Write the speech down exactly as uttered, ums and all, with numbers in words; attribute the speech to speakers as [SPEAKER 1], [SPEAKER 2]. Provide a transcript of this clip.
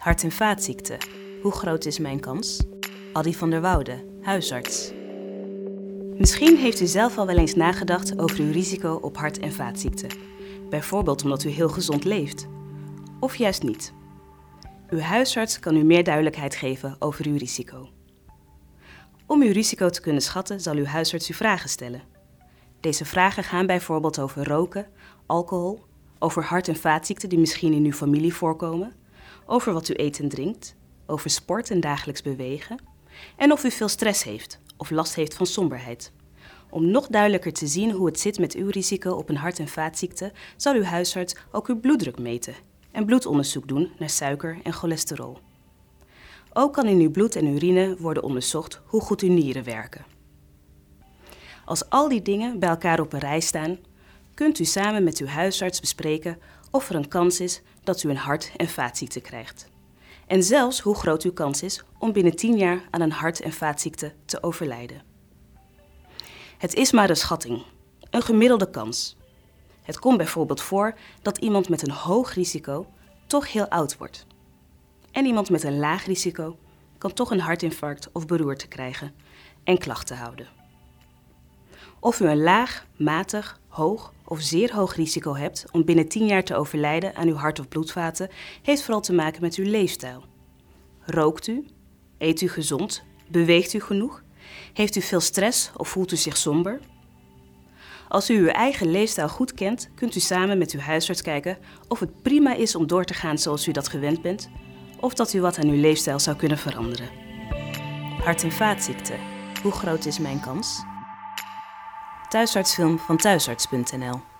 [SPEAKER 1] Hart- en vaatziekten. Hoe groot is mijn kans? Adi van der Woude, huisarts. Misschien heeft u zelf al wel eens nagedacht over uw risico op hart- en vaatziekten. Bijvoorbeeld omdat u heel gezond leeft. Of juist niet. Uw huisarts kan u meer duidelijkheid geven over uw risico. Om uw risico te kunnen schatten zal uw huisarts u vragen stellen. Deze vragen gaan bijvoorbeeld over roken, alcohol, over hart- en vaatziekten die misschien in uw familie voorkomen, over wat u eet en drinkt, over sport en dagelijks bewegen en of u veel stress heeft of last heeft van somberheid. Om nog duidelijker te zien hoe het zit met uw risico op een hart- en vaatziekte, zal uw huisarts ook uw bloeddruk meten en bloedonderzoek doen naar suiker en cholesterol. Ook kan in uw bloed en urine worden onderzocht hoe goed uw nieren werken. Als al die dingen bij elkaar op een rij staan, kunt u samen met uw huisarts bespreken of er een kans is dat u een hart- en vaatziekte krijgt. En zelfs hoe groot uw kans is om binnen tien jaar aan een hart- en vaatziekte te overlijden. Het is maar een schatting, een gemiddelde kans. Het komt bijvoorbeeld voor dat iemand met een hoog risico toch heel oud wordt. En iemand met een laag risico kan toch een hartinfarct of beroerte krijgen en klachten houden. Of u een laag, matig, hoog of zeer hoog risico hebt om binnen tien jaar te overlijden aan uw hart- of bloedvaten, heeft vooral te maken met uw leefstijl. Rookt u? Eet u gezond? Beweegt u genoeg? Heeft u veel stress of voelt u zich somber? Als u uw eigen leefstijl goed kent, kunt u samen met uw huisarts kijken of het prima is om door te gaan zoals u dat gewend bent, of dat u wat aan uw leefstijl zou kunnen veranderen. Hart- en vaatziekten. Hoe groot is mijn kans? Thuisartsfilm van thuisarts punt n l